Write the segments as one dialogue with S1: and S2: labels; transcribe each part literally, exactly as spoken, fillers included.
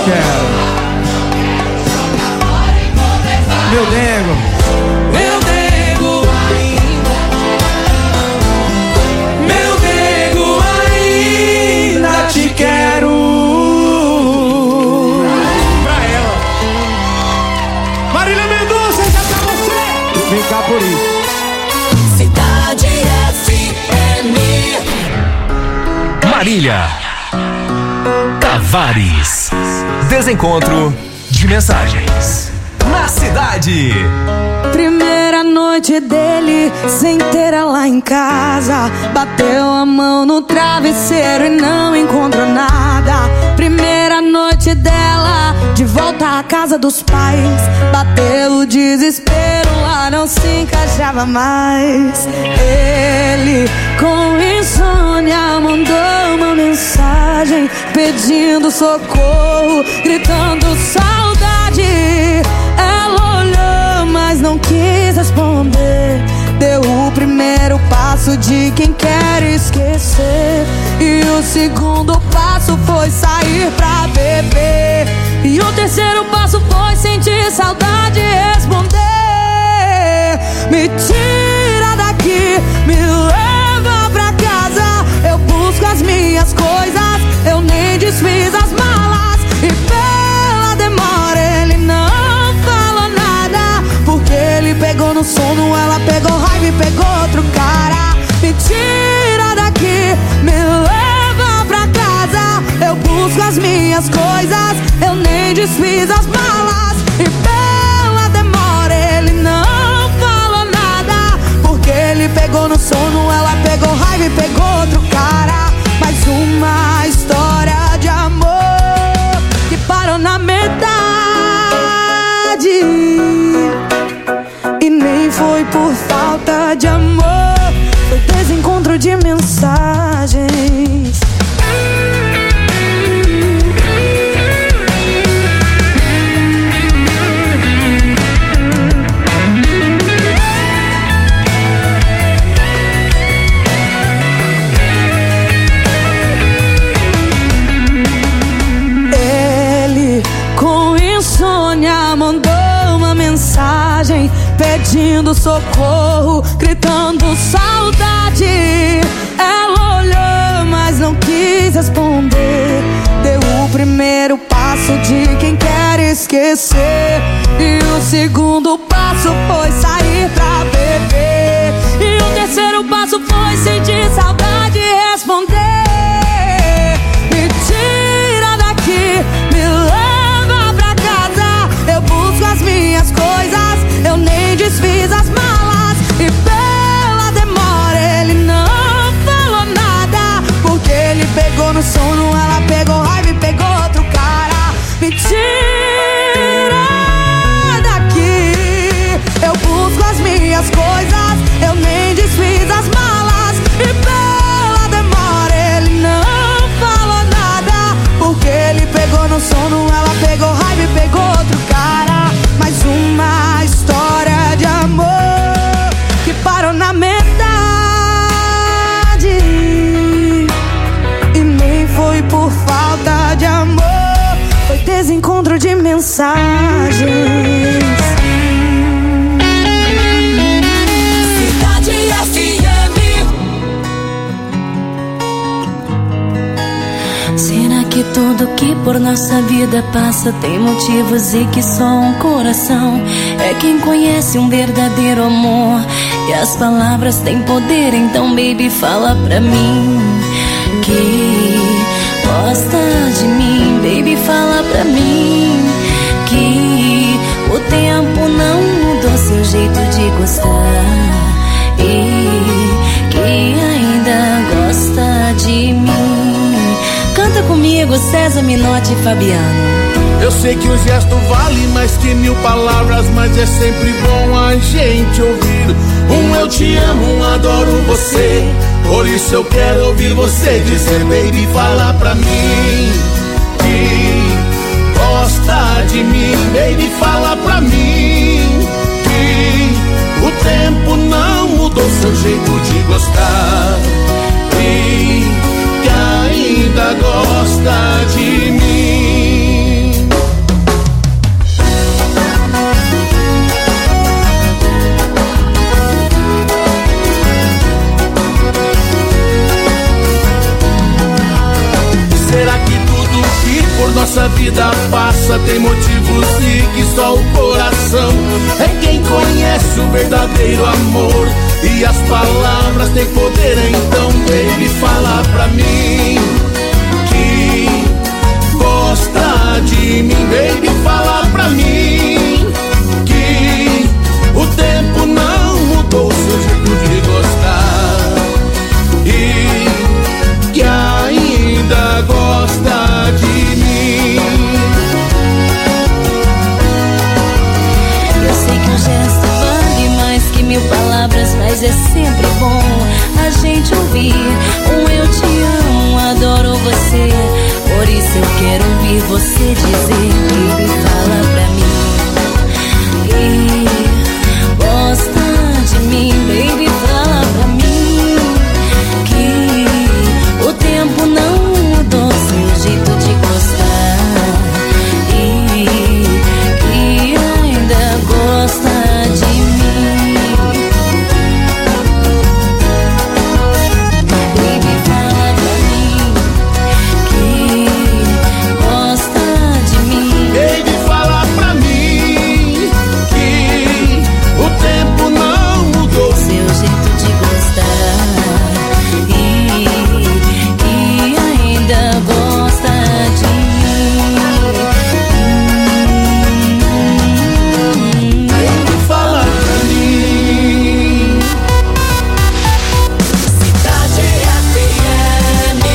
S1: quero. Meu nego,
S2: meu nego ainda, meu nego ainda te quero.
S1: Pra ela. Marília Mendonça, essa é pra você. Vem cá por isso.
S2: Cidade F M.
S3: Marília Tavares. Desencontro de mensagens na cidade.
S4: Primeira noite dele, sem ter ela em casa. Bateu a mão no travesseiro e não encontrou nada. Primeira noite dela, de volta à casa dos pais. Bateu o desespero, lá não se encaixava mais. Ele, com insônia, mandou uma mensagem pedindo socorro, gritando saudade. Ela olhou, mas não quis responder. Deu o primeiro passo de quem quer esquecer, e o segundo passo foi sair pra beber, e o terceiro passo foi sentir saudade e responder: me tira daqui, me leva pra casa. Eu busco as minhas coisas, eu nem desfiz as malas. E pela demora ele não falou nada, porque ele pegou no sono, ela pegou raiva e pegou outro cara. Me tira daqui, me leva pra casa. Eu busco as minhas coisas, eu nem desfiz as malas. E pela demora ele não falou nada, porque ele pegou no sono, ela pegou raiva e pegou outro cara. Mais uma história de amor que parou na metade, e nem foi por falta de amor, foi desencontro de mensagens. Mandou uma mensagem pedindo socorro, gritando saudade. Ela olhou, mas não quis responder. Deu o primeiro passo de quem quer esquecer, e o segundo passo foi sair pra beber, e o terceiro passo foi sentir saudade e responder: me tira daqui, me leva pra casa. Eu busco as minhas coisas, eu nem desfiz as malas. E pela demora ele não falou nada, porque ele pegou no sono, ela pegou raiva e pegou outro cara. Me tira daqui, eu busco as minhas coisas, eu nem desfiz as malas. E pela demora ele não falou nada, porque ele pegou no sono, ela pegou raiva e pegou outro cara. Mais uma história de amor que parou na metade, e nem foi por falta de amor, foi desencontro de mensagens.
S2: Cidade F M.
S5: Será que tudo que por nossa vida passa tem motivos e que só um coração é quem conhece um verdadeiro amor? E as palavras têm poder, então baby fala pra mim que gosta de mim. Baby fala pra mim que o tempo não mudou seu jeito de gostar, e que ainda gosta de mim. Canta comigo César Minotti e Fabiano.
S6: Eu sei que o gesto vale mais que mil palavras, mas é sempre bom a gente ouvir um eu te amo, um adoro você. Por isso eu quero ouvir você dizer: baby, fala pra mim que gosta de mim. Baby, fala pra mim que o tempo não mudou seu jeito de gostar, e que ainda gosta de mim. vida passa, tem motivos e que só o coração é quem conhece o verdadeiro amor. E as palavras têm poder, então baby, fala pra mim que gosta de mim. Baby, fala pra mim que o tempo não mudou o seu jeito de gostar e que ainda gosta de mim.
S5: Eu sei que um gesto vale mais que mil palavras, mas é sempre bom a gente ouvir um eu te amo, adoro você. Por isso eu quero ouvir você dizer, baby, fala pra mim que gosta de mim. Baby, fala pra mim que o tempo não mudou seu jeito de gostar e que ainda gosta de mim. Baby, fala pra mim que gosta de mim.
S6: Baby, fala pra mim que o tempo não mudou
S5: Seu jeito de gostar e que ainda gosta de mim.
S6: Baby, fala pra mim.
S2: Cidade F M.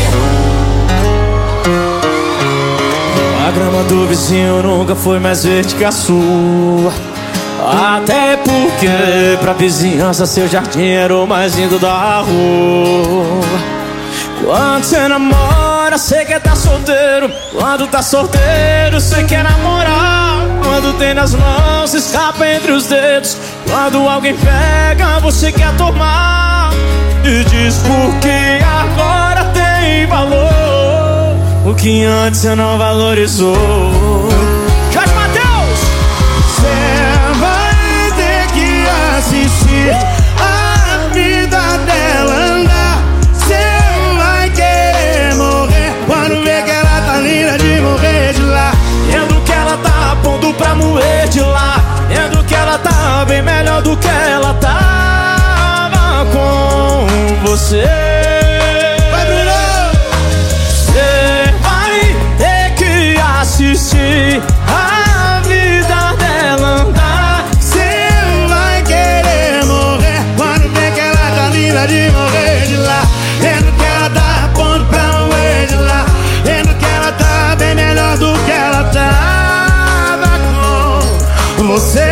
S1: A grama do vizinho nunca foi mais verde que a sua. Até porque pra vizinhança seu jardim era o mais lindo da rua. Quando você namora, você quer tá solteiro. Quando tá solteiro, você quer namorar. Quando tem nas mãos, escapa entre os dedos. Quando alguém pega, você quer tomar. E diz porque agora tem valor o que antes você não valorizou. Jorge Mateus! Você vai ter que assistir a vida dela andar. Você vai querer morrer quando ver que ela tá linda de morrer de lá. Vendo que ela tá a ponto pra morrer de lá. Vendo que ela tá bem melhor do que ela tava com você. Vai, Bruno! Você vai ter que assistir a vida dela andar. Você vai querer morrer quando vê que ela tá linda de morrer de lá. Vendo que ela tá a ponto pra morrer de lá. Vendo que ela tá bem melhor do que ela tava com você.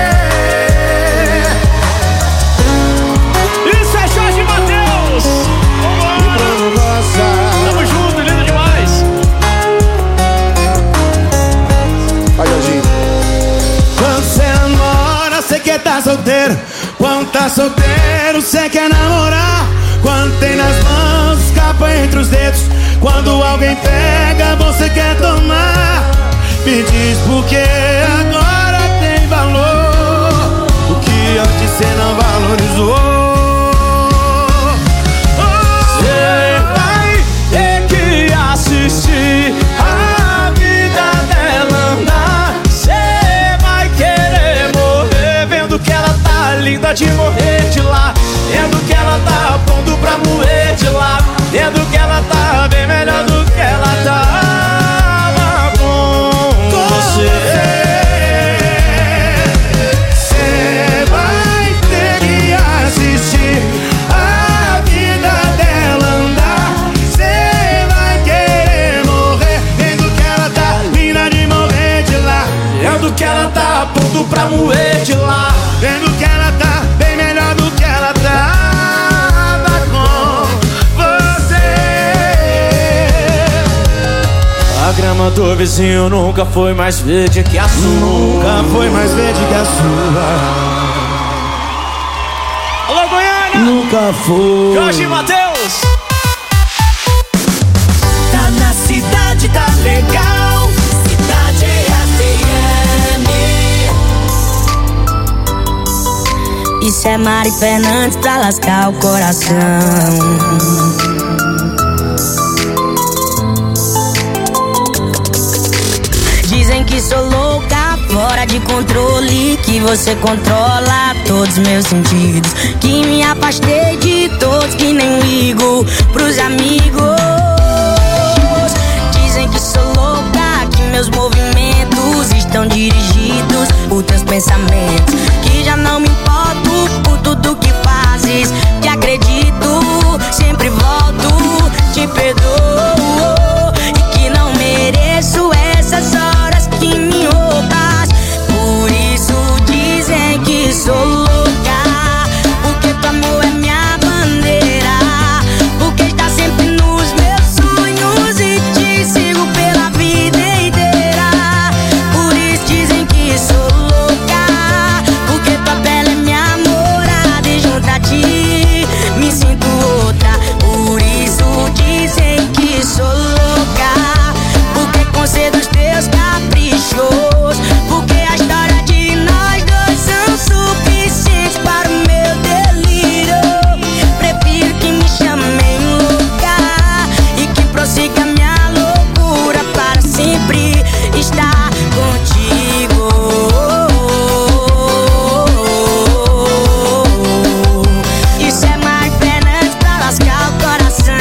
S1: Isso é Jorge Mateus! Vambora! Tamo junto, lindo demais!
S6: Vai, Jorginho.
S1: Quando você namora, você quer tá solteiro. Quando tá solteiro, você quer namorar. Quando tem nas mãos, escapa entre os dedos. Quando alguém pega, você quer tomar. Me diz porque agora tem valor o que antes você não valorizou. Você vai ter que assistir a vida dela andar. Você vai querer morrer vendo que ela tá linda de morrer de lá. Vendo que ela tá a ponto pra morrer de lá. Vendo que ela tá bem melhor do que ela tava com você. Você vai ter que assistir a vida dela andar. Você vai querer morrer vendo que ela tá linda de morrer de lá. Vendo que ela tá a ponto pra morrer de lá. Vendo que ela tá bem melhor do que ela tava com você. A grama do vizinho nunca foi mais verde que a sua. Nunca foi mais verde que a sua. Alô, Goiânia! Nunca foi. Jorge Mateus!
S2: Tá na cidade, tá legal. Cidade F M.
S4: Isso é Mari Fernandes pra lascar o coração.
S5: fora de controle, que você controla todos meus sentidos, que me afastei de todos, que nem ligo pros amigos. Dizem que sou louca, que meus movimentos estão dirigidos por teus pensamentos, que já não me importo por tudo que fazes, que acredito, sempre volto, te perdoo, e que não mereço essas horas que me roubas. Por isso dizem que sou louca, porque teu amor é minha bandeira, porque está sempre nos meus sonhos e te sigo pela vida inteira. Por isso dizem que sou louca, porque tua pele é minha morada e junto a ti me sinto outra. Por isso dizem que sou louca, porque concedo os teus caprichos, porque a história de nós dois são suficientes para o meu delírio. Prefiro que me chamem louca e que prossiga minha loucura para sempre estar contigo. Isso é mais Fernandes pra lascar o coração.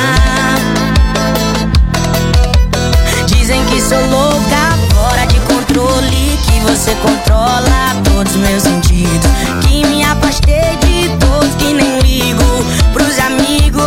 S5: Dizem que sou louca, fora de controle, que você controla todos meus sentidos, que me afastei de todos, que nem ligo pros amigos.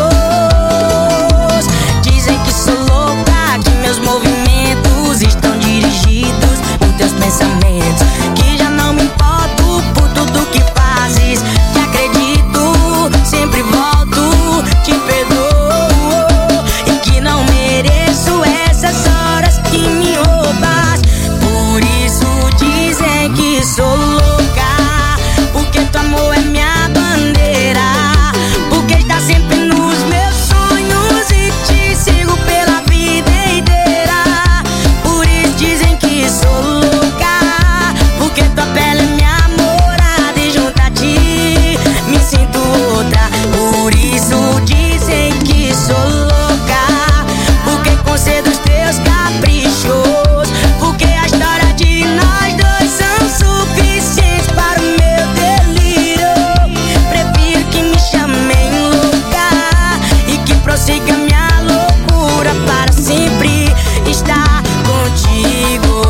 S5: Dizem que sou louca, que meus movimentos estão dirigidos por teus pensamentos, que já não me importo por tudo que fazes, que acredito, sempre volto, te perdoo, e que não mereço essas horas que me roubas. Por isso dizem que sou louca, porque teu amor é minha bandeira, porque está sempre nos meus sonhos e te sigo pela vida inteira. Por isso dizem que sou louca, porque tua pele é minha morada e junto a ti me sinto outra. Por isso dizem que sou louca, porque concedo os teus caprichos, porque a história de nós dois são suficientes para o meu delírio. Prefiro que me chamem louca e que prossiga minha loucura para sempre estar contigo.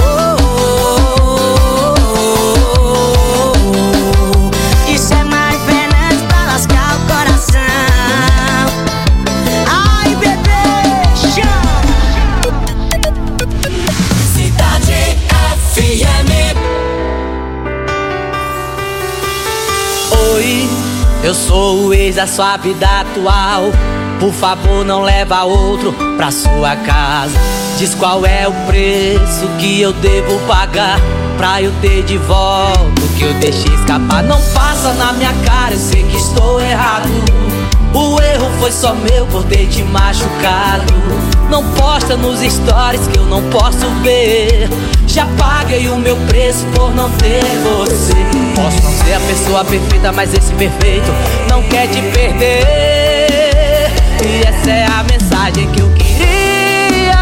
S5: Isso é mais Fernandes pra lascar o coração. Ai, bebê, chama!
S2: Cidade F M.
S7: Oi, eu sou o ex da sua vida atual. Por favor, não leva outro pra sua casa. Diz qual é o preço que eu devo pagar pra eu ter de volta o que eu deixei escapar. Não passa na minha cara, eu sei que estou errado. O erro foi só meu por ter te machucado. Não posta nos stories que eu não posso ver. Já paguei o meu preço por não ter você. Posso não ser a pessoa perfeita, mas esse perfeito não quer te perder. E essa é a mensagem que eu queria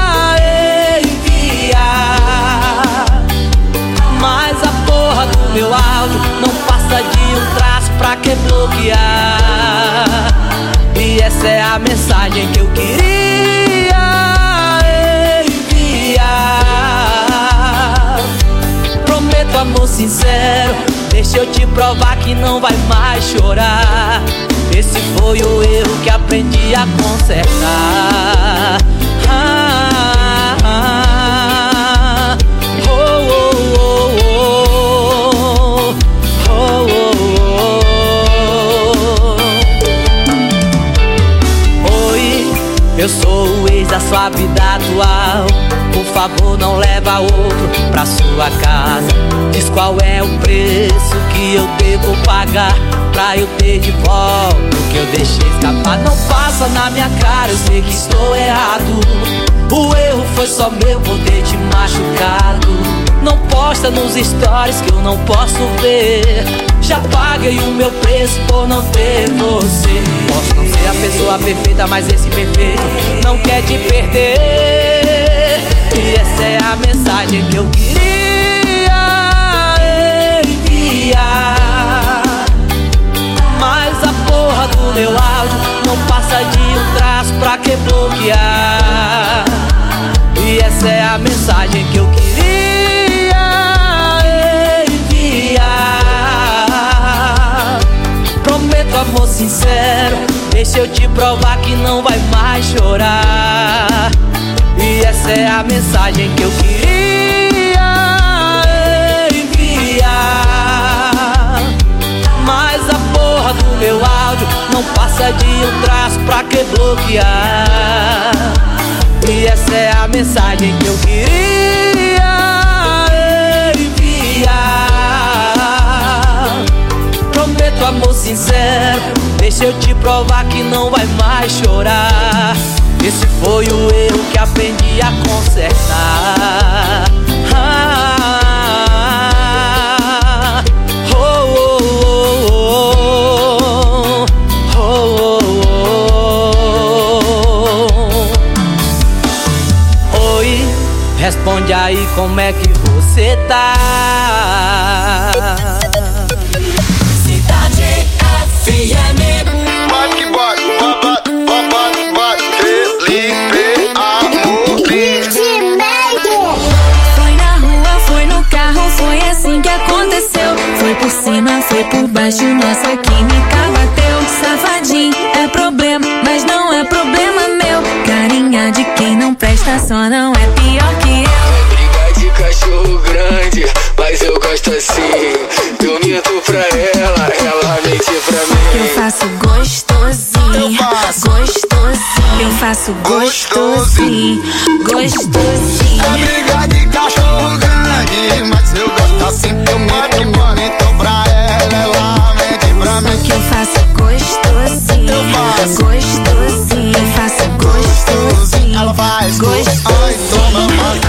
S7: enviar. Mas a porra do meu áudio não passa de um traço, pra que bloquear? E essa é a mensagem que eu queria enviar. Prometo amor sincero, deixa eu te provar que não vai mais chorar. Esse foi o erro que aprendi a consertar. Ah, ah, oh, oh, oh, oh, oh, oh. Oi, eu sou o ex da sua vida atual. Por favor, não leva outro pra sua casa. Diz qual é o preço que eu devo pagar pra eu ter de volta o que eu deixei escapar. Não passa na minha cara, eu sei que estou errado. O erro foi só meu por ter te machucado. Não posta nos stories que eu não posso ver. Já paguei o meu preço por não ter você. Posso não ser a pessoa perfeita, mas esse perfeito não quer te perder. E essa é a mensagem que eu queria sincero, deixa eu te provar que não vai mais chorar. E essa é a mensagem que eu queria enviar. Mas a porra do meu áudio não passa de um traço, pra que bloquear? E essa é a mensagem que eu queria enviar. Prometo amor sincero, deixa eu te provar que não vai mais chorar. Esse foi o erro que aprendi a consertar. Ah, oh, oh, oh, oh, oh, oh. Oi, responde aí como é que você tá.
S2: Cidade F M.
S6: Bate, bate, bate, bate, bate, Felipe Amorim.
S5: Foi na rua, foi no carro, foi assim que aconteceu. Foi por cima, foi por baixo, nossa química bateu. Safadinho é problema, mas não é problema meu. Carinha de quem não presta, só não é pior que eu.
S8: Briga de cachorro grande, mas eu gosto assim. Eu minto pra ela, ela mente pra mim.
S5: Eu faço gostosinho, gostosinho. Eu faço gostosinho, gostosinho.
S6: É briga de cachorro grande, mas eu gosto assim. Eu minto, eu minto pra ela, ela mente pra mim.
S5: Que eu faço gostosinho,
S6: Eu faço
S5: gostosinho. Eu faço gostosinho,
S6: Ela faz
S5: gostosinho.
S6: ai, toma, mãe.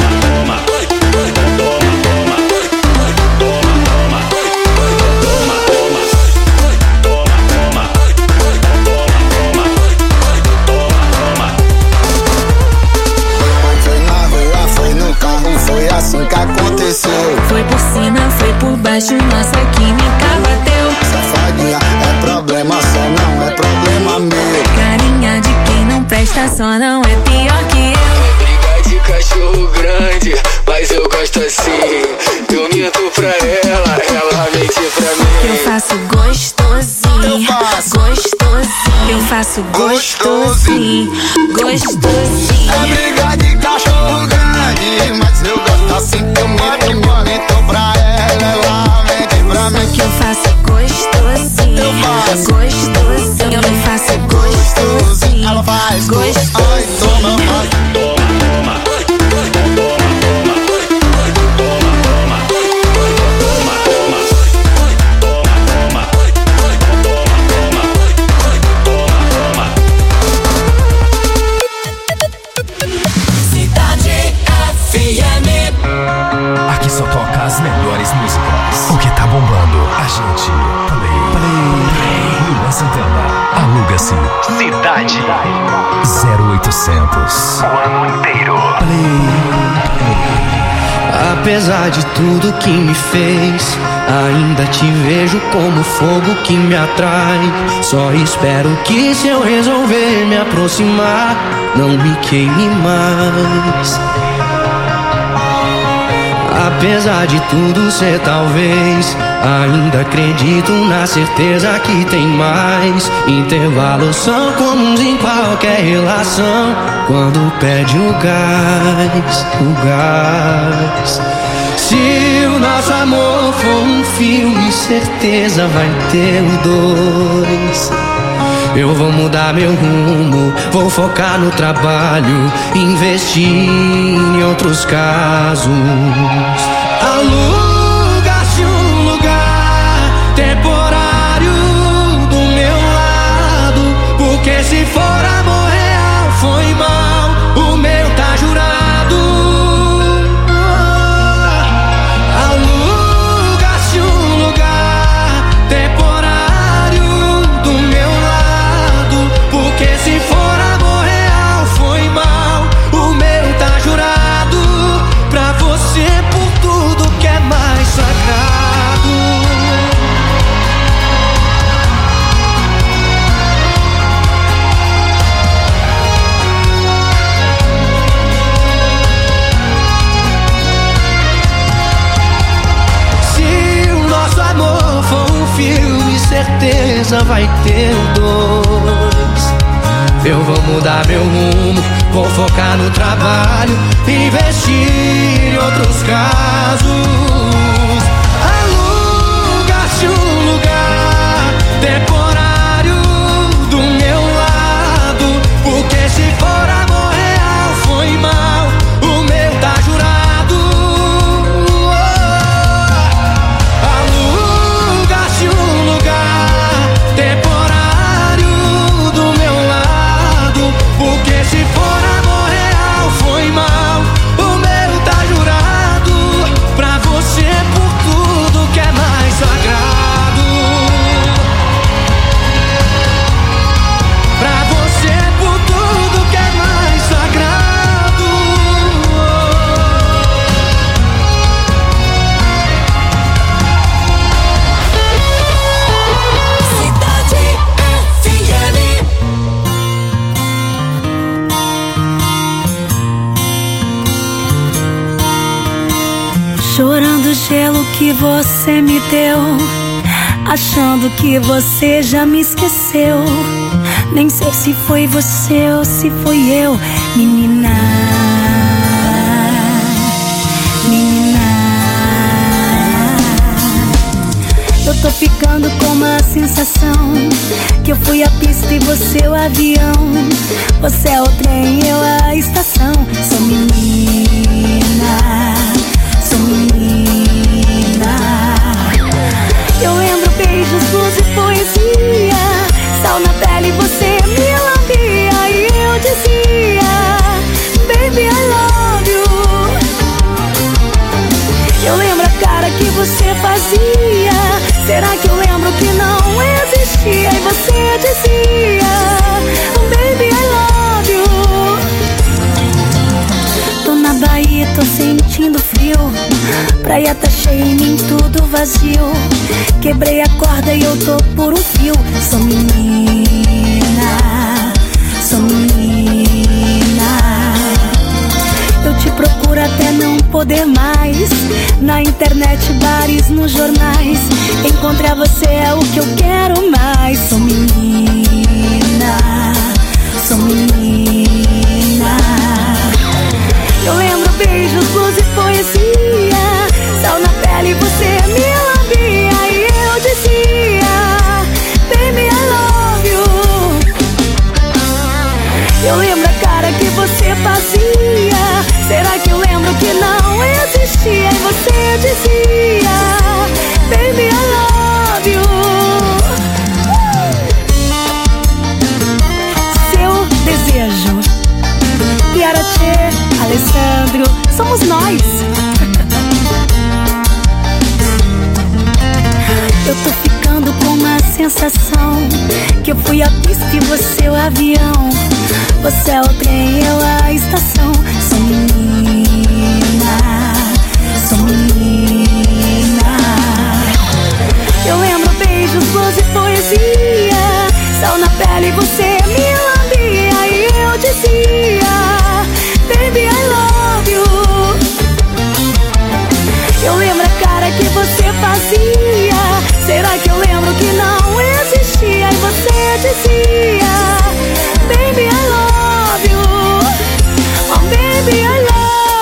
S6: Foi na rua, foi no carro, foi assim que aconteceu.
S5: Foi por cima, foi por baixo, nossa química bateu.
S6: Safadinha, é problema só, não é problema meu.
S5: Carinha de quem não presta, só não é pior que eu.
S8: Briga de cachorro grande, mas eu gosto assim. Eu minto pra ela, ela mente pra mim.
S5: Eu faço gostosinho,
S6: Eu faço
S5: gostosinho. Eu faço gostosinho, gostosinho.
S6: É briga de cachorro grande, mas eu gosto assim. Eu minto, eu minto pra ela, ela mente pra mim.
S5: Que eu faço gostosinho,
S6: Eu faço
S5: gostosinho. Eu faço gostosinho,
S6: Ela faz
S5: gostosinho.
S6: ai, toma, mãe.
S2: Cidade F M.
S3: Aqui só toca as melhores músicas. O que tá bombando? A gente play. Play. Play. Luan Santana. Aluga-se. Cidade. zero oitocentos. O ano inteiro. Play.
S1: Apesar de tudo que me fez, ainda te vejo como fogo que me atrai. Só espero que se eu resolver me aproximar, não me queime mais. Apesar de tudo ser talvez, ainda acredito na certeza que tem mais. Intervalos são comuns em qualquer relação, quando perde o gás, o gás. Se o nosso amor for um filme, certeza vai ter o dois. Eu vou mudar meu rumo, vou focar no trabalho, investir em outros casos. Aluga-se um lugar temporário do meu lado, porque se for amor real foi mal, o meu tá jurado. Aluga-se um lugar temporário do meu lado, porque se for amor real foi mal, o meu tá jurado. Pra você por tudo que é mais. certeza vai ter dois. Eu vou mudar meu rumo, vou focar no trabalho, investir em outros casos. Aluga-se um lugar temporário do meu lado, porque se for amor real foi mal, o meu tá jurado. Aluga-se um lugar temporário do meu lado, porque se for amor real foi mal, o meu tá jurado. Pra você por tudo que é mais sagrado, pra você por tudo que é mais sagrado.
S2: Cidade F M.
S5: Chorando o gelo que você me deu, achando que você já me esqueceu. Nem sei se foi você ou se fui eu, menina. Menina, eu tô ficando com uma sensação que eu fui a pista e você o avião. Você é o trem, eu a estação. Sou menina, sou menina. Eu lembro beijos, luz e poesia, sal na pele, você me lambia e eu dizia, baby, I love you. Eu lembro a cara que você fazia, será que eu lembro que não existia? E você dizia, baby, I love you. Tô na Bahia, tô sentindo frio, praia tá cheia em mim, tudo vazio. Quebrei a corda e eu tô por um fio. Sou menina, sou menina. Eu te procuro até não poder mais, na internet, bares, nos jornais. Encontrar você é o que eu quero mais. Sou menina, sou menina. Eu lembro beijos, luz e poesia, sal na pele, você me lambia e eu dizia, baby, I love you. Eu lembro a cara que você fazia, será que eu lembro que não existia? E você dizia, baby, I love you. Seu desejo, Piarache, Alessandro, somos nós. Eu tô ficando com uma sensação que eu fui a pista e você o avião. Você é o trem, eu a estação. Sou menina, sou menina. Eu lembro beijos, luz e poesia, sal na pele, você me lambia e eu dizia, baby, I love you. Eu lembro a cara que você fazia, será que eu lembro que não existia? E você dizia, baby, I love you. Oh, baby, I love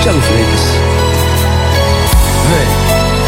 S9: Thiago Freitas. Vem.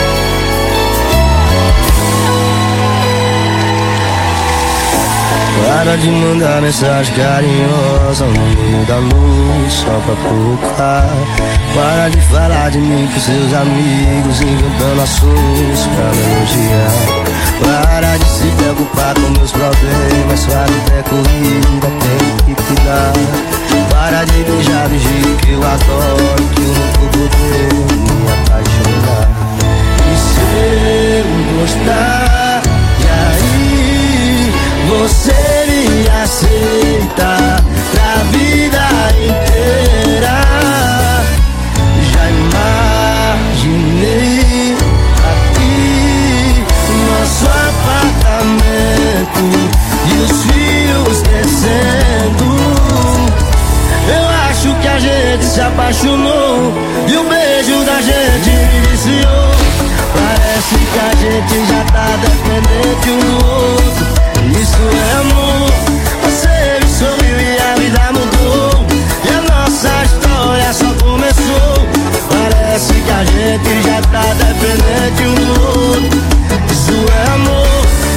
S9: Para de mandar mensagem carinhosa no meio da noite só pra provocar. Para de falar de mim com seus amigos, inventando assuntos pra me elogiar. Para de se preocupar com meus problemas, sua vida é corrida, tem que cuidar. Para de beijar do jeito que eu adoro, que eu não vou poder me apaixonar. E se eu gostar, e aí você me aceita pra vida inteira. Já imaginei aqui nosso apartamento e os filhos crescendo. Eu acho que a gente se apaixonou e o beijo da gente me viciou. Parece que a gente já tá dependente um do outro. Isso é amor. Você me sorriu e a vida mudou, e a nossa história só começou. Parece que a gente já tá dependente um do outro. Isso é amor.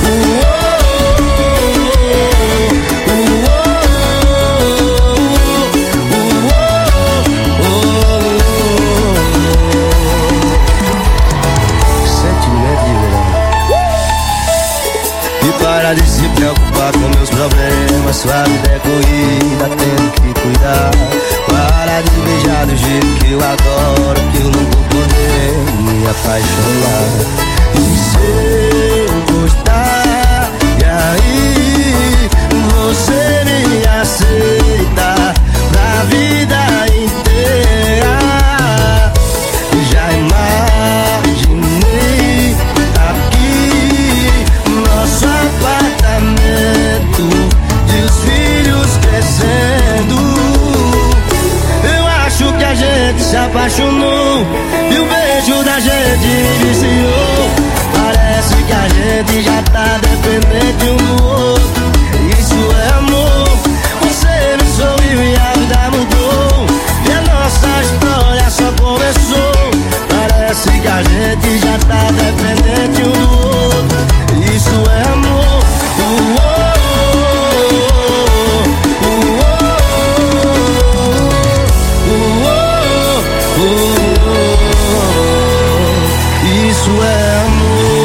S9: Para de se preocupar com meus problemas, sua vida é corrida, tenho que cuidar. Para de beijar do jeito que eu adoro, que eu não vou poder me apaixonar. E se eu gostar, e aí você me aceita pra vida inteira. Já imaginei aqui nosso apartamento e os filhos crescendo. Eu acho que a gente se apaixonou e o beijo da gente me viciou. Parece que a gente já tá dependente um do outro. Isso é amor. Você me sorriu e a vida mudou, e a nossa história só começou. Parece que a gente já tá dependente um do outro. Isso é amor. Isso é amor.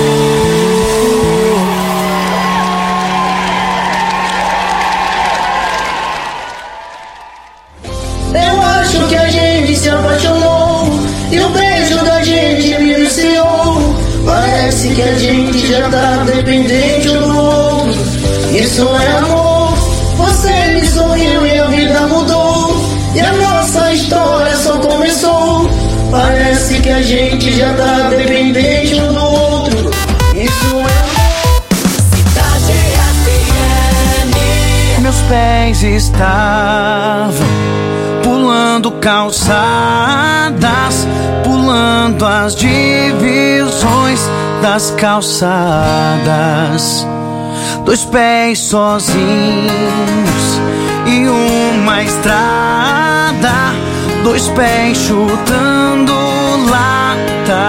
S10: Eu acho que a gente se apaixonou e o beijo da gente me viciou. Parece que a gente já tá dependente um do outro. Isso é amor. Você me sorriu e a vida mudou, e a nossa história só começou. Parece que a gente já tá dependente um do outro. Isso é amor.
S2: Cidade F M.
S11: Meus pés estavam pulando calçadas, pulando as divisões das calçadas. Dois pés sozinhos e uma estrada, dois pés chutando latas.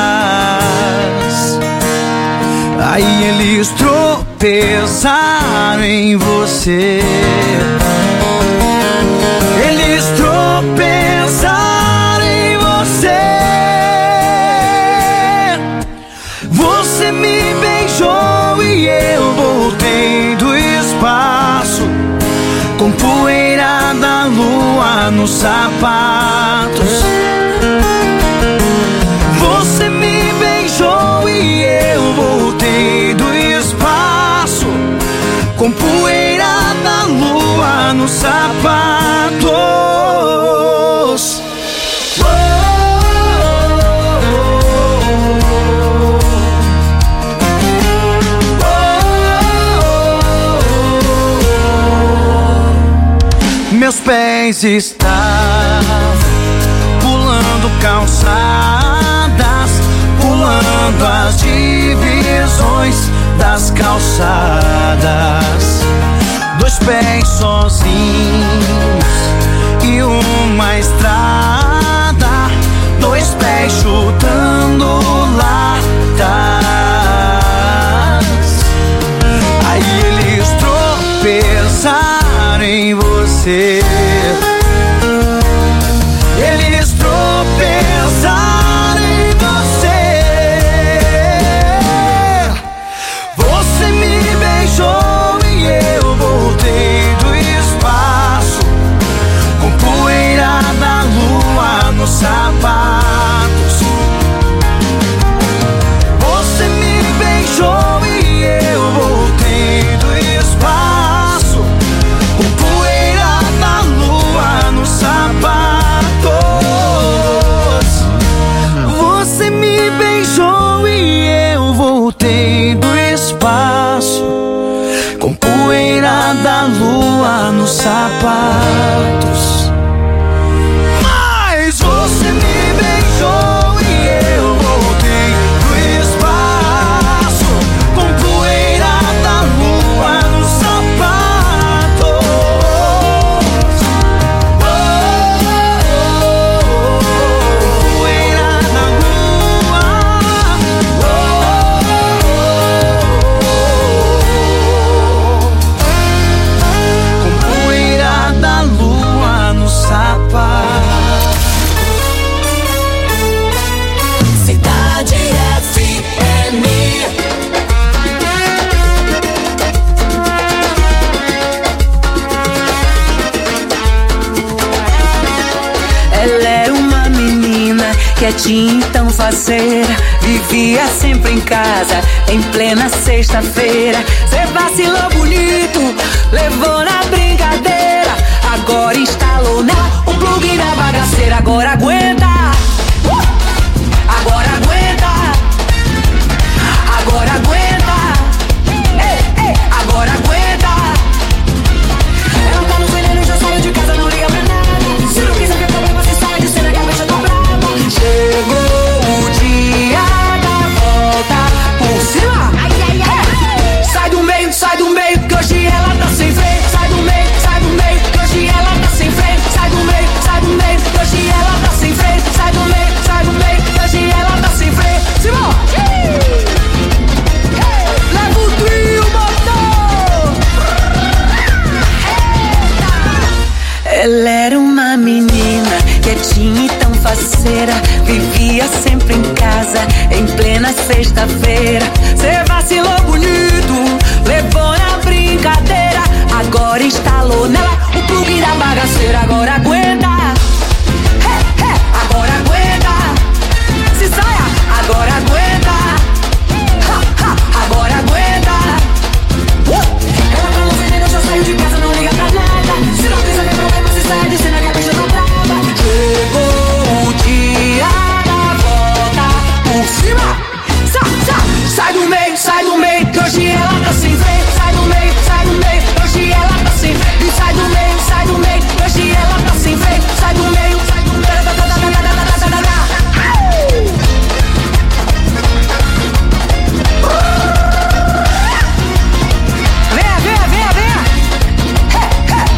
S11: Aí eles tropeçaram em você. Eles tropeçaram em você. Você me beijou e eu voltei do espaço, com poeira da lua nos sapatos. Você me beijou e eu voltei do espaço, com poeira da lua nos sapatos. Meus pés estavam pulando calçadas, pulando as divisões das calçadas. Dois pés sozinhos e uma estrada, chutando latas. Aí eles tropeçaram em você. Eles tropeçaram em você. Você me beijou e eu voltei do espaço, com poeira da lua nos sapatos. Você me beijou e eu voltei do espaço, com poeira da lua nos sapatos. Você me beijou e eu voltei do espaço, com poeira da lua nos sapatos. Mas você me beijou e eu voltei do espaço, com poeira da lua nos sapatos. Oh, poeira da lua. Com poeira da lua nos sapatos.
S2: Cidade F M.
S4: Ela era uma menina quietinha, então faceira, vivia sempre em casa, em plena sexta-feira. Cê vacilou bonito, levou na brincadeira, agora instalou na o plug da bagaceira. Agora aguenta, uh! Agora aguenta, agora aguenta, ei, ei, agora aguenta. Ela tá no veneno, já saiu de casa, não liga pra nada. Se não quiser ver problema, se sai de cena que a bicha tá brava. Chegou o dia da volta por cima. Ai, ai, ai. Sai do meio, sai do meio, que hoje ela tá sem freio. Sai do meio, sai do meio, que hoje ela tá sem freio. Sai do meio, sai do meio, que hoje ela tá sem freio. Sai do meio, sai do meio, que hoje ela tá sem freio. Simão! Leva o trio, motor! Ela era uma menina quietinha e tão faceira, vivia sempre em casa, em plena sexta-feira. Cê vacilou bonito, levou na brincadeira, agora instalou nela o plug da bagaceira. Agora aguenta, hey, hey, agora aguenta, se saia, agora aguenta, ha, ha, agora aguenta. Uh! Ela tá no veneno, já saiu de casa, não liga pra nada. Se não quiser ver problema, se sai de cena que a bicha tá brava. Chegou o dia da volta por cima. Sa, sa, sai do meio, sai do meio, que hoje ela tá sem freio. Sai do meio, sai do meio, que hoje ela tá sem freio. E sai do meio, sai do meio, que hoje ela tá sem freio. Sai do meio, sai do meio, da, da, da, da, da, da, da, da, da, da. Venha, venha, venha, venha. Hey,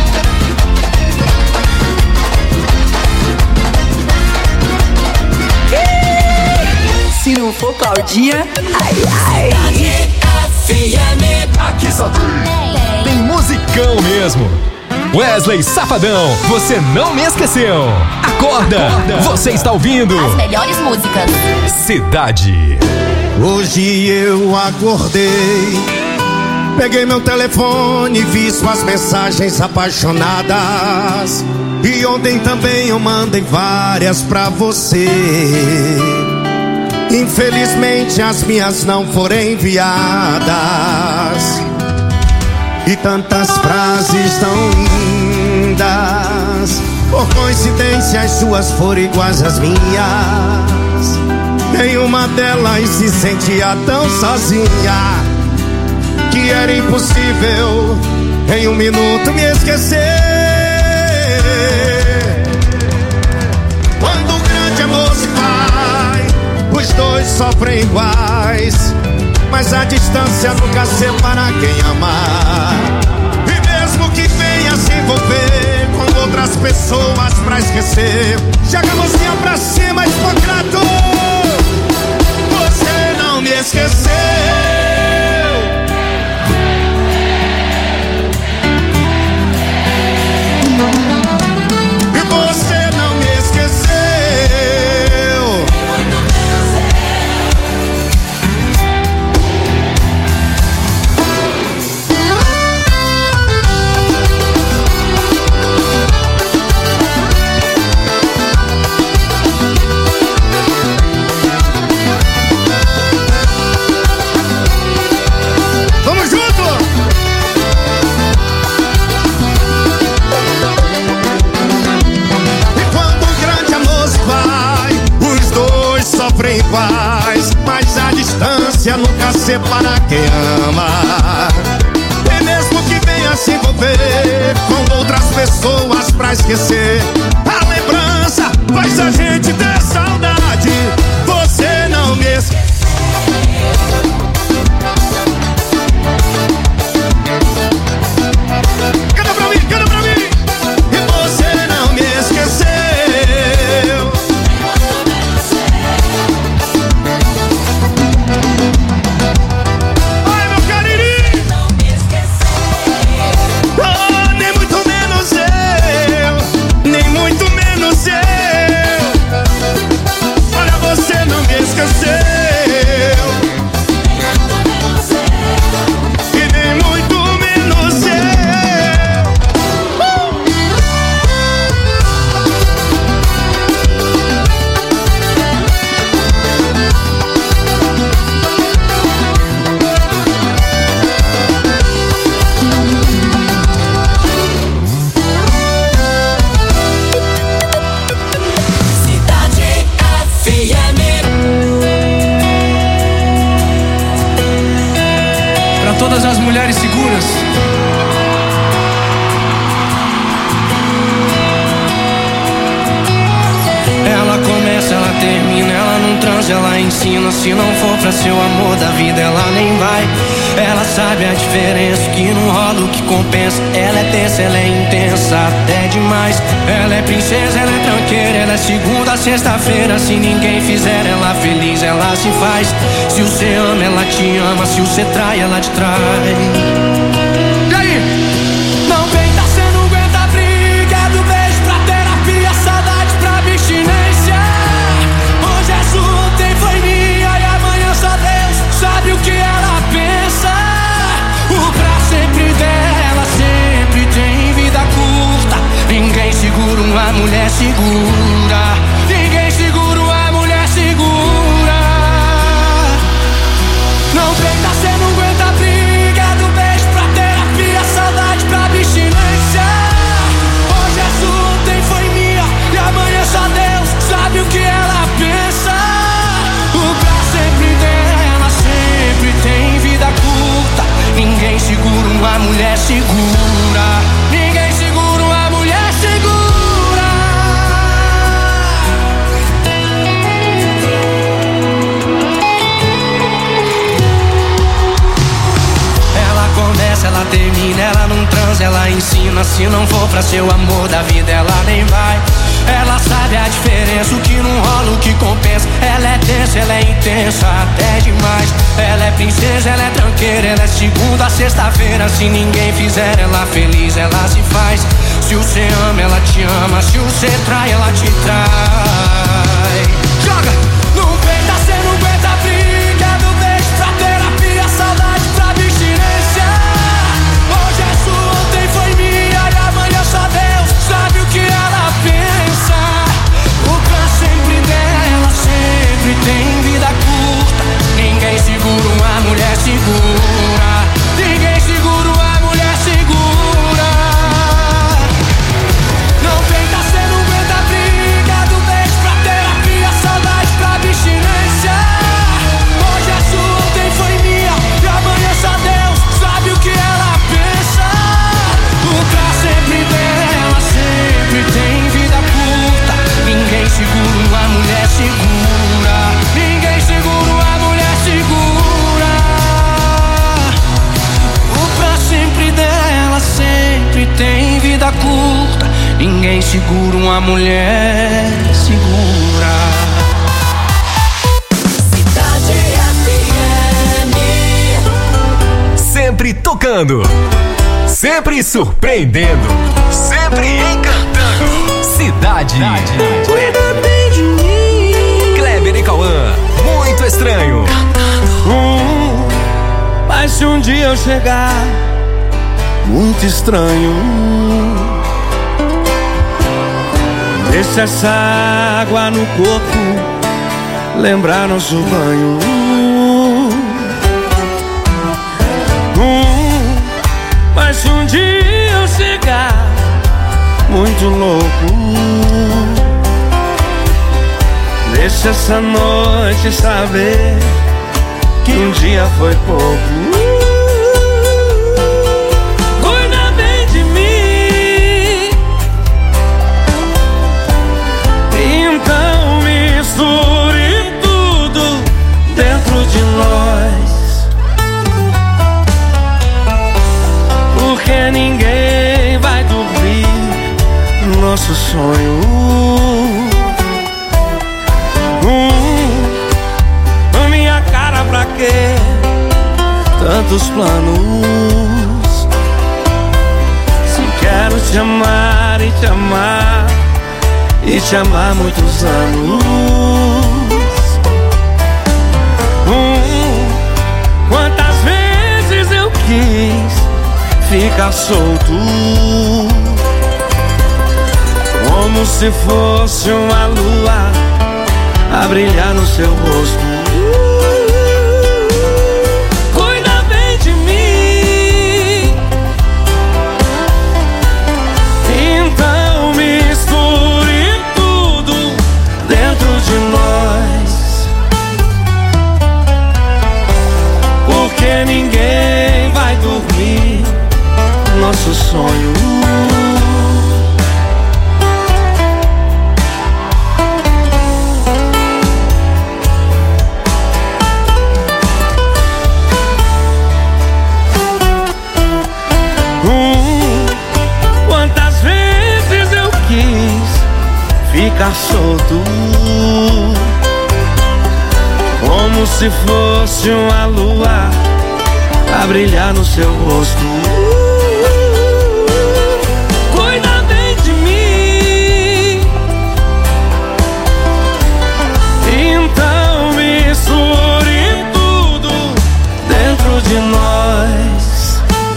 S4: hey. Se não for Claudinha, ai, ai.
S2: F M.
S3: Aqui só tem, tem musicão mesmo. Wesley Safadão, você não me esqueceu. Acorda, você está ouvindo
S5: As melhores músicas.
S3: Cidade.
S6: Hoje eu acordei, peguei meu telefone e vi suas mensagens apaixonadas. E ontem também eu mandei várias pra você. Infelizmente as minhas não foram enviadas. E tantas frases tão lindas, por coincidência as suas foram iguais às minhas. Em uma delas se sentia tão sozinha que era impossível em um minuto me esquecer. Quando um grande amor se vai, os dois sofrem iguais, mas a distância nunca separa quem amar. E mesmo que venha se envolver com outras pessoas pra esquecer. Joga a mãozinha pra cima, Hipócrates. Você não me esqueceu. Mas a distância nunca separa quem ama. E mesmo que venha se envolver com outras pessoas pra esquecer, a lembrança faz a gente ter saudade. Você não me esqueceu. Canta pra mim, canta pra mim. E você não me esqueceu.
S1: Todas as mulheres seguras. Ela começa, ela termina, ela não transa, ela ensina. Se não for pra ser o amor da vida, ela nem vai. Ela sabe a diferença, que não rola o que compensa. Ela é tensa, ela é intensa, até demais. Ela é princesa, ela é tranqueira, ela é segunda a sexta-feira. Se ninguém fizer ela feliz, ela se faz. Se você ama, ela te ama. Se você trai, ela te trai. E aí? Não vem, tá sendo aguenta a briga. Do beijo pra terapia, saudade pra abstinência. Hoje é sua, ontem foi minha, e amanhã só Deus sabe o que ela pensa. O pra sempre dela sempre tem vida curta. Ninguém segura uma mulher segura. Ninguém segura uma mulher segura. Não vem, tá sendo aguenta a briga. Do beijo pra terapia, saudade pra abstinência. Hoje é sua, ontem foi minha, e amanhã só Deus sabe o que ela pensa. O pra sempre dela sempre tem vida curta. Ninguém segura uma mulher segura. Ninguém segura uma mulher segura. Ela começa, ela termina, ela não transa, ela ensina. Se não for pra ser o amor da vida, ela nem vai. Ela sabe a diferença, o que não rola, o que compensa. Ela é tensa, ela é intensa, até demais. Ela é princesa, ela é tranqueira, ela é segunda a sexta-feira. Se ninguém fizer ela feliz, ela se faz. Se você ama, ela te ama. Se você trai, ela te trai. Joga! Não vem, tá sendo aguenta a briga. Do beijo pra terapia, saudade pra abstinência. Hoje é sua, ontem foi minha, e amanhã só Deus sabe o que ela pensa. O pra sempre dela sempre tem vida curta. Ninguém segura uma mulher segura. Ninguém segura uma mulher segura. Não vem, tá sendo aguenta a briga. Do beijo pra
S11: seguro uma mulher segura.
S2: Cidade F M.
S3: Sempre tocando, sempre surpreendendo, sempre encantando. Cidade.
S11: Cuida bem de mim.
S3: Kleber e Cauã, muito estranho.
S6: Hum, mas se um dia eu chegar muito estranho, deixa essa água no corpo lembrar nosso banho. Hum, mas se um dia eu chegar muito louco, deixa essa noite saber que um dia foi pouco. Cuida bem de mim, então misture tudo dentro de nós, porque ninguém vai dormir no nosso sonho. Pra quê? Tantos planos. Se quero te amar e te amar e te amar muitos anos. Hum, quantas vezes eu quis ficar solto, como se fosse uma lua a brilhar no seu rosto. Porque ninguém vai dormir nosso sonho. Hum, quantas vezes eu quis ficar solto, como se fosse uma lua a brilhar no seu rosto. Cuida bem de mim, então misture tudo dentro de nós,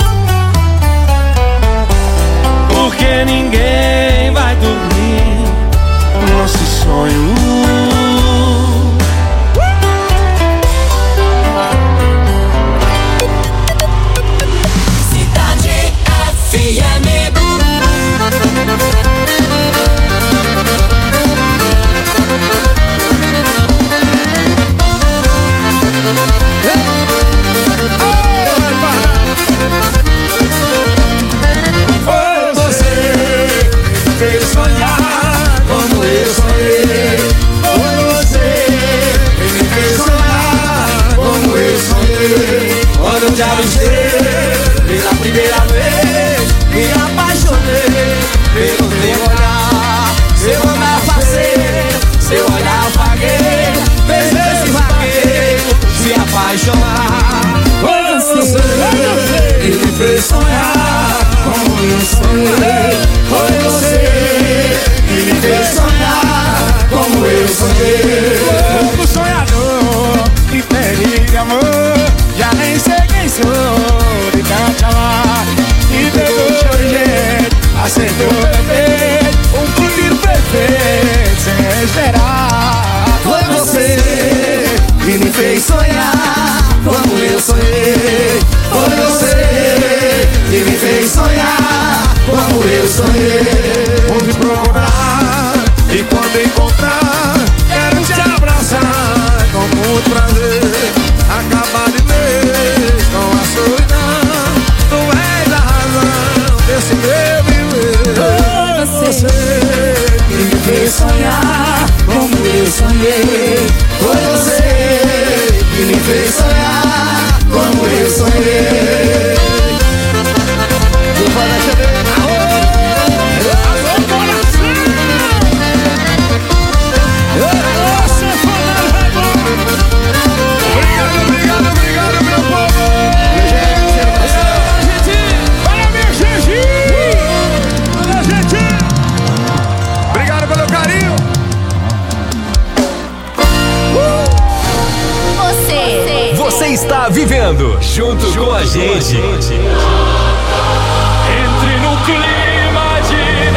S6: porque ninguém vai dormir nosso sonho.
S11: Quando te avistei pela primeira vez, me apaixonei pelo teu olhar. Seu andar faceiro, seu olhar vagueiro, fez esse vagueiro se apaixonar. Foi você que me fez sonhar como eu sonhei. Foi você que me fez sonhar como eu sonhei.
S6: Pouco sonhador e feliz amor, já nem sei quem sou de tanto amar. E pegou o jeito, acertou perfeito, um futuro perfeito sem esperar.
S11: Foi você que me fez sonhar como eu sonhei. Foi você que me fez sonhar como eu sonhei.
S6: Vou me procurar e quando encontrar, quero te abraçar com muito prazer. Acabar de vez com a solidão, tu és a razão desse meu viver.
S11: Foi você que me fez sonhar como eu sonhei. Foi você que me fez sonhar como eu sonhei. Tu vai chover, alô, alô, coração.
S3: junto, junto com a gente.
S1: Entre no clima de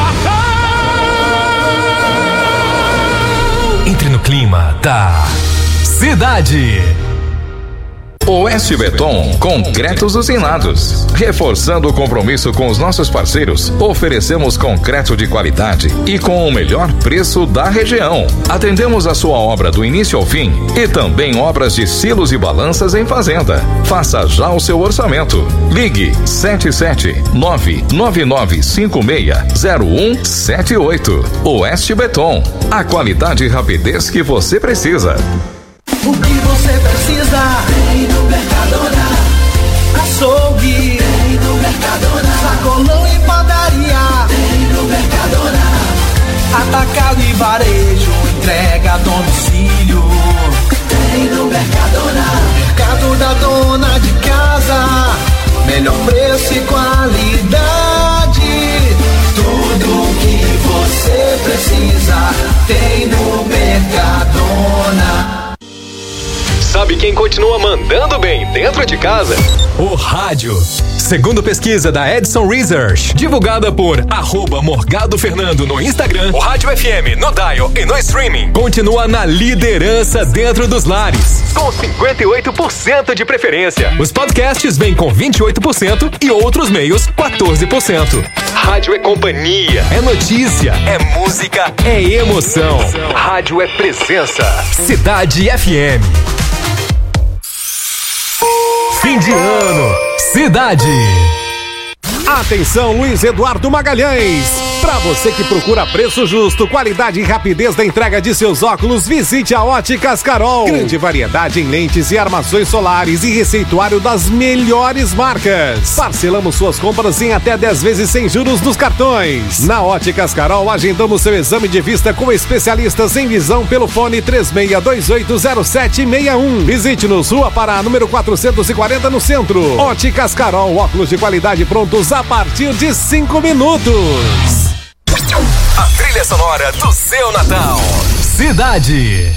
S1: Natal.
S3: Entre no clima da cidade.
S12: Oeste Beton, concretos usinados. Reforçando o compromisso com os nossos parceiros, oferecemos concreto de qualidade e com o melhor preço da região. Atendemos a sua obra do início ao fim e também obras de silos e balanças em fazenda. Faça já o seu orçamento. Ligue sete sete nove nove nove cinco seis zero um sete oito. Oeste Beton, a qualidade e rapidez que você precisa.
S11: O que você precisa tem no Mercadona. Açougue tem no Mercadona. Sacolão e padaria tem no Mercadona. Atacado e varejo, entrega a domicílio tem no Mercadona. Mercado da dona de casa, melhor preço e qualidade. Tudo que você precisa tem no Mercadona.
S3: Sabe quem continua mandando bem dentro de casa? O rádio. Segundo pesquisa da Edson Research, divulgada por arroba Morgado Fernando no Instagram, o Rádio F M no dial e no streaming continua na liderança dentro dos lares, com cinquenta e oito por cento de preferência. Os podcasts vêm com vinte e oito por cento e outros meios quatorze por cento. Rádio é companhia, é notícia, é música, é emoção. Rádio é presença. Cidade F M. Fim de ano, cidade.
S13: Atenção, Luiz Eduardo Magalhães. Para você que procura preço justo, qualidade e rapidez da entrega de seus óculos, visite a Óticas Carol. Grande variedade em lentes e armações solares e receituário das melhores marcas. Parcelamos suas compras em até dez vezes sem juros nos cartões. Na Óticas Carol, agendamos seu exame de vista com especialistas em visão pelo fone três seis dois oito zero sete seis um. Visite-nos, Rua Pará, número quatrocentos e quarenta, no centro. Óticas Carol, óculos de qualidade prontos a partir de cinco minutos.
S3: A trilha sonora do seu Natal. Cidade.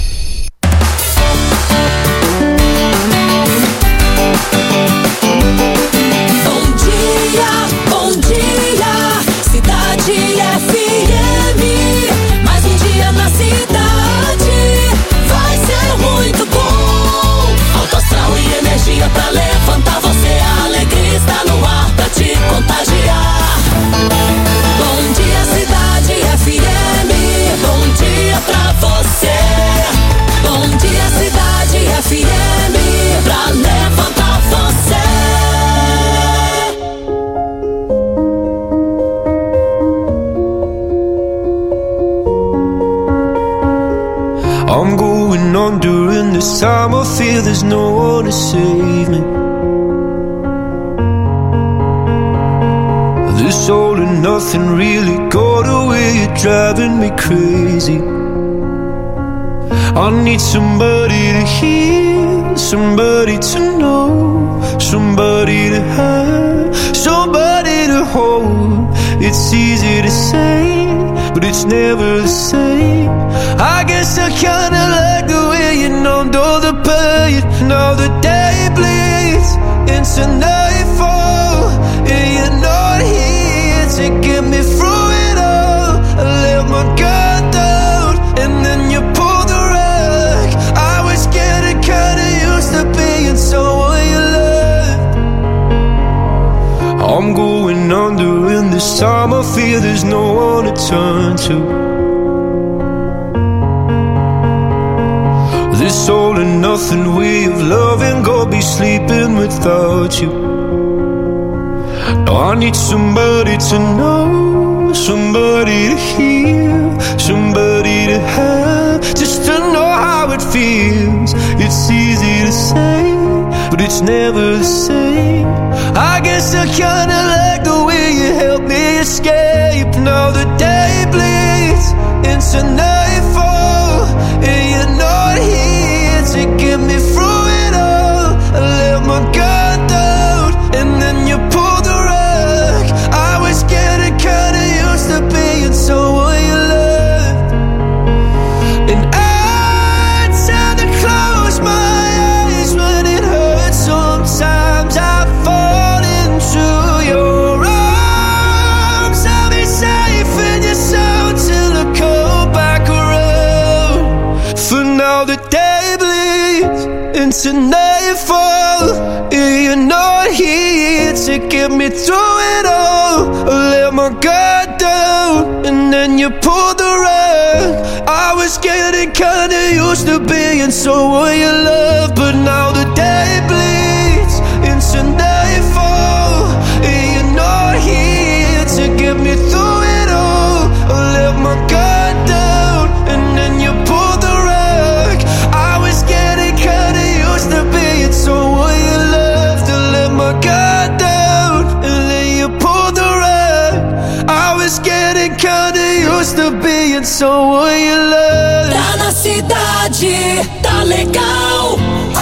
S2: Bom dia, bom dia, Cidade F M. Mais um dia na cidade, vai ser muito bom. Alto astral e energia pra levantar você. A alegria está no ar pra te contagiar. Bom dia, Cidade F M. Bom dia pra você. Bom dia, Cidade F M. Pra levantar você.
S14: I'm going on during this time. I feel there's no one to save me. This all and nothing really got away. You're driving me crazy. I need somebody to hear, somebody to know, somebody to have, somebody to hold. It's easy to say, but it's never the same. I guess I kinda like the way you numbed all the pain. Now the day bleeds into nightfall, and you're not here to get me through it all. I let my guard down, and then you pulled the rug. I was getting kinda used to being someone you loved. I'm going under, and this time I feel there's no one to turn to. This all and nothing way of loving, go be sleeping without you. Now I need somebody to know, somebody to hear, somebody to have, just to know how it feels. It's easy to say, but it's never the same. I guess I kinda like the way you help me escape. Now the day bleeds into nightfall, and you're not here to get me through it all. I let my guard down, and then you pulled the rug. I was getting kinda used to being someone you loved, and I tend to close my eyes when it hurts sometimes. into nightfall. You're not here to get me through it all. I let my guard down and then you pulled the rug. I was getting kinda used to being someone you love, but now the day bleeds into nightfall. You're not here to get me through it all. I let my guard down and then you pulled the rug. I was getting kinda used to being someone you love. To let my guard down and then you pulled the rug. I was getting kinda used to being someone you love.
S2: Tá na cidade, tá legal.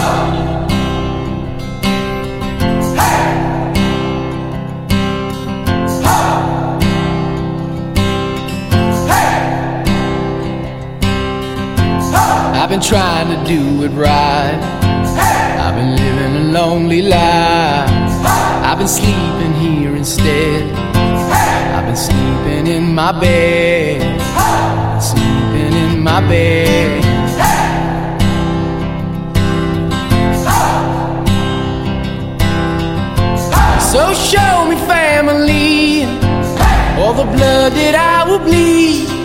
S15: I've been trying to do it right. I've been living a lonely life. I've been sleeping here instead. I've been sleeping in my bed. Sleeping in my bed. So show me family, all the blood that I will bleed.